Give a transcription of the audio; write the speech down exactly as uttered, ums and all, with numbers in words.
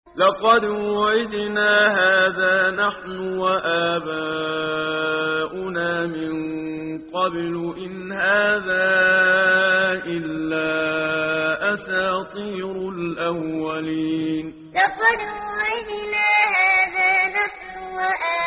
لقد وعدنا هذا نحن وآباؤنا من قبل إن هذا إلا أساطير الأولين. لقد وعدنا هذا نحن وآباؤنا